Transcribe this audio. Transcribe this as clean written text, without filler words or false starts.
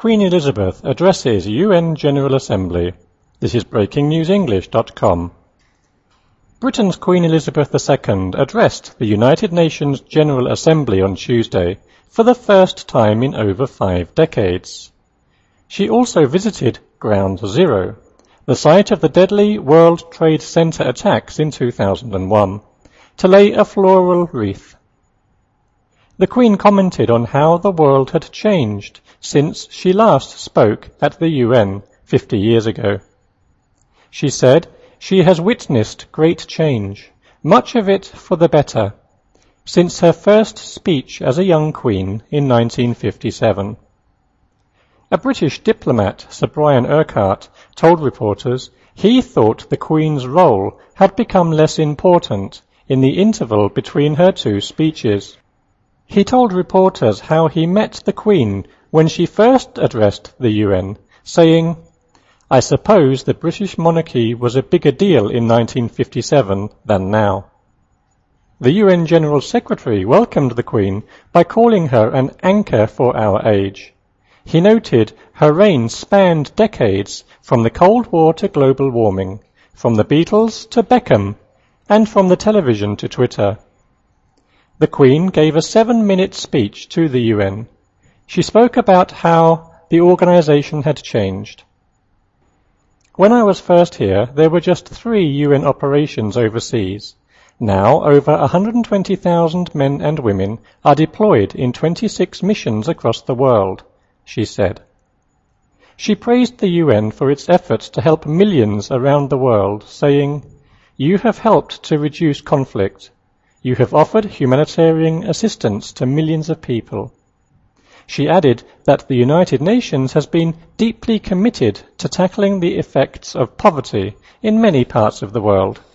Queen Elizabeth addresses UN General Assembly. This is BreakingNewsEnglish.com. Britain's Queen Elizabeth II addressed the United Nations General Assembly on Tuesday for the first time in over 5 decades. She also visited Ground Zero, the site of the deadly World Trade Center attacks in 2001, to lay a floral wreath. The Queen commented on how the world had changed since she last spoke at the UN 50 years ago. She said she has witnessed great change, much of it for the better, since her first speech as a young queen in 1957. A British diplomat, Sir Brian Urquhart, told reporters he thought the Queen's role had become less important in the interval between her 2 speeches. He told reporters how he met the Queen when she first addressed the UN, saying, "I suppose the British monarchy was a bigger deal in 1957 than now." The UN General Secretary welcomed the Queen by calling her an anchor for our age. He noted her reign spanned decades from the Cold War to global warming, from the Beatles to Beckham, and from the television to Twitter. The Queen gave a 7-minute speech to the UN. She spoke about how the organization had changed. "When I was first here, there were just 3 UN operations overseas. Now over 120,000 men and women are deployed in 26 missions across the world," she said. She praised the UN for its efforts to help millions around the world, saying, "You have helped to reduce conflict. You have offered humanitarian assistance to millions of people." She added that the United Nations has been deeply committed to tackling the effects of poverty in many parts of the world.